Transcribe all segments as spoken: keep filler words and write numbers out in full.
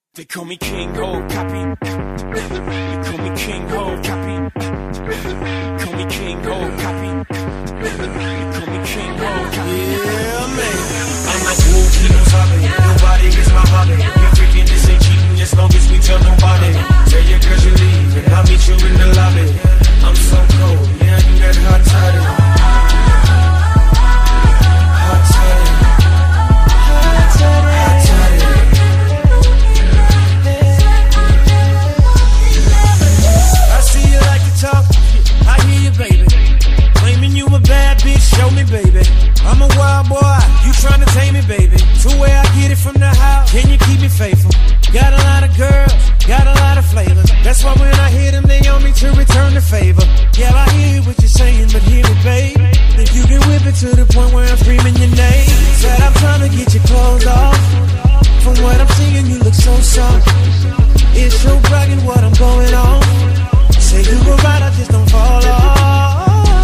They call me King Ho, copy. They call me King Ho, copy. They call me King Ho, copy. They call me King Ho, copy. Yeah, man. I'm like, whoa, Kino Sabe. Nobody gets my hobby. We freaking this ain't cheating as long as we tell nobody. Tell your girls you leave and I'll meet you in the lobby. I'm so cold, yeah, you that hot toddy. Hot toddy. Hot toddy. Hot toddy. Talk, I hear you, baby. Claiming you a bad bitch, show me, baby. I'm a wild boy, you tryna tame me, baby. So where I get it from the house, can you keep it faithful? Got a lot of girls, got a lot of flavors. That's why when I hear them, they on me to return the favor. Yeah, I hear what you're saying, but hear me, babe. Think you can whip it to the point where I'm screaming your name. Said I'm trying to get your clothes off. From what I'm seeing, you look so soft. It's your bragging what I'm going on. Say you were right, I just don't fall off.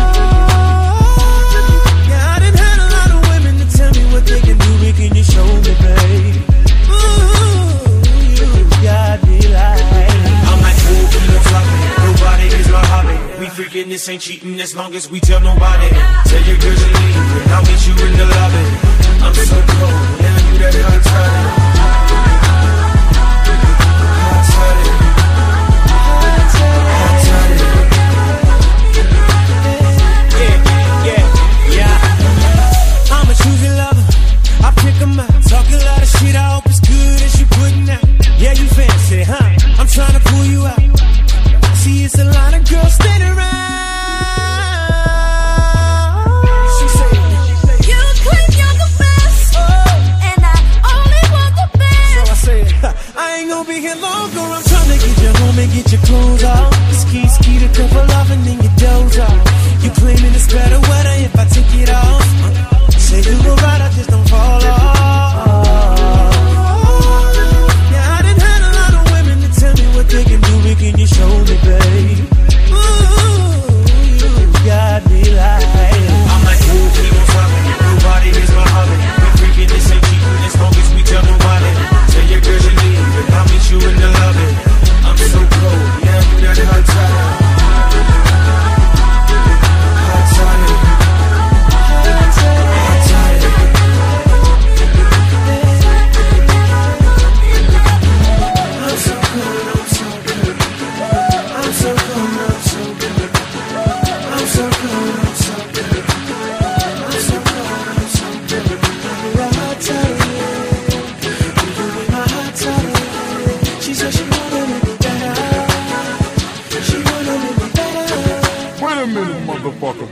Yeah, I done had a lot of women to tell me what they can do, but can you show me, babe? Ooh, you got me like I'm like, whoa, Kino Sabe. Nobody is my hobby. We freaking this ain't cheating as long as we tell nobody. Tell your girls you leave and I'll meet you in the lobby. I'm so cold, now you that hot toddy. Talk a lot of shit, I hope it's good as you putting out. Yeah, you fancy, huh? I'm trying to pull you out. See, it's a lot of girls standing around. She said, you claim you're the best, oh, and I only want the best. So I said, I ain't gonna be here longer. I'm trying to get you home and get your clothes off. Ski, ski, the couple off and then you doze off. You claiming it's better weather if I take it off. Say you go right, I just don't fall off. They can do it, can you show me, babe? Ooh, you got me like I'm like, whoa, Kino Sabe. Nobody is my hobby. We freaking this ain't cheating as long as we tell nobody. Tell your girls you leave and I'll meet you in the lobby. I'm so cold, yeah, you that hot toddy. Hot toddy. Hot toddy. Hot toddy. I'm so cold. I'm so cold, I'm so good. I'm so cold, I'm so good. I'm so cold, I'm so good. You're a hot toddy. You're in my hot toddy. She said she wanna make me better. She wanna make me better. Wait a minute, motherfucker.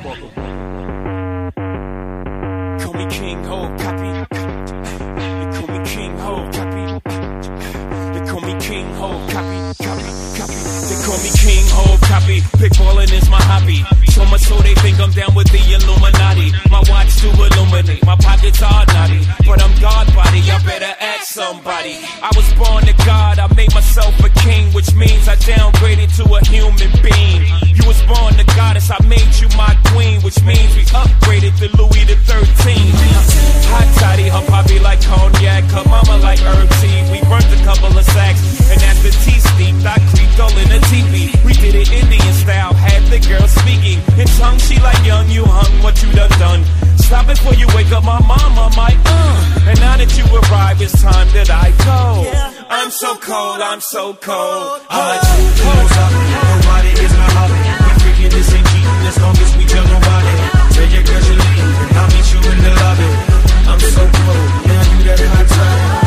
Call me King Ho, copy. They call me King Ho, copy. They call me King Ho, copy, copy, copy. They call me King Ho, copy. Pickballing is my hobby. So much so they think I'm down with the Illuminati. My watch to illuminate, my pockets are naughty. But I'm God body, I better ask somebody. I was born to God, I made myself a king, which means I downgraded to a human being. You was born to goddess, I made you my queen, which means we upgraded to Louis the thirteenth. Hot toddy, her poppy like cognac, her mama like herb tea. We burnt a couple of sacks, and as the tea steeped, I creeped all in the teepee. We did it Indian style, had the girl speaking in tongue. She like young, you hung, what you done done. Stop it before you wake up my mama, my uh. And now that you arrive, it's time that I go. I'm so cold, I'm so cold. I'm like, Kino Sabe. Nobody is my hobby. We freaking this ain't cheating as long as we tell nobody. Tell your girls you leave and I'll meet you in the lobby. I'm so cold, yeah, you that hot toddy.